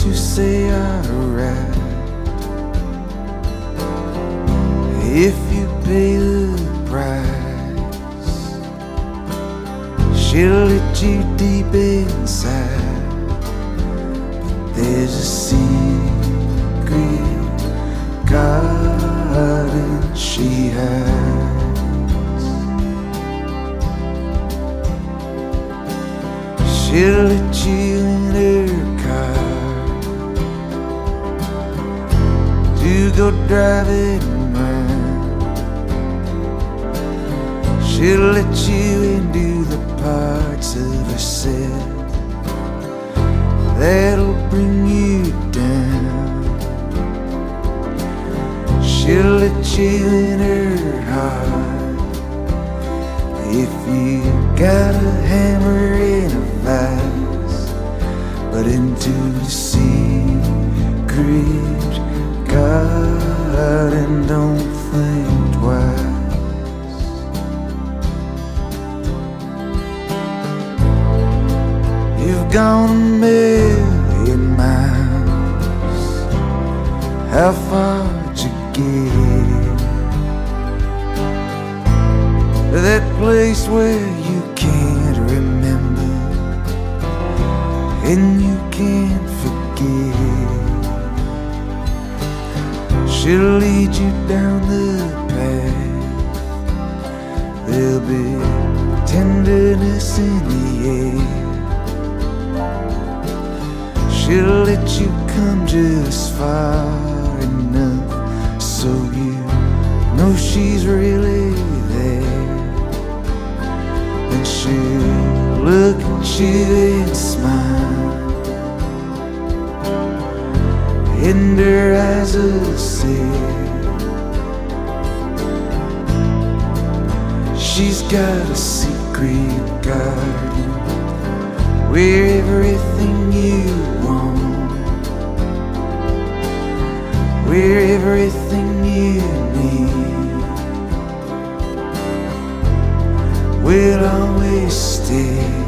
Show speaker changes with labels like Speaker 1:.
Speaker 1: you say are right. If you pay the price, she'll let you deep inside. But there's a secret garden she hides. She'll let you in her car to go driving around. She'll let you into the parts of herself that'll bring you down. She'll let you in her heart if you got a hammer and a vice, but into the secret garden, don't think twice. You've gone a million miles. How far'd you get? That place where you can't remember and you can't forget. She'll lead you down the path. There'll be tenderness in the air. She'll let you come just far enough so you know she's really there. And she'll look at you and smile, and her eyes will say she's got a secret garden where everything you want, where everything you need will always stay.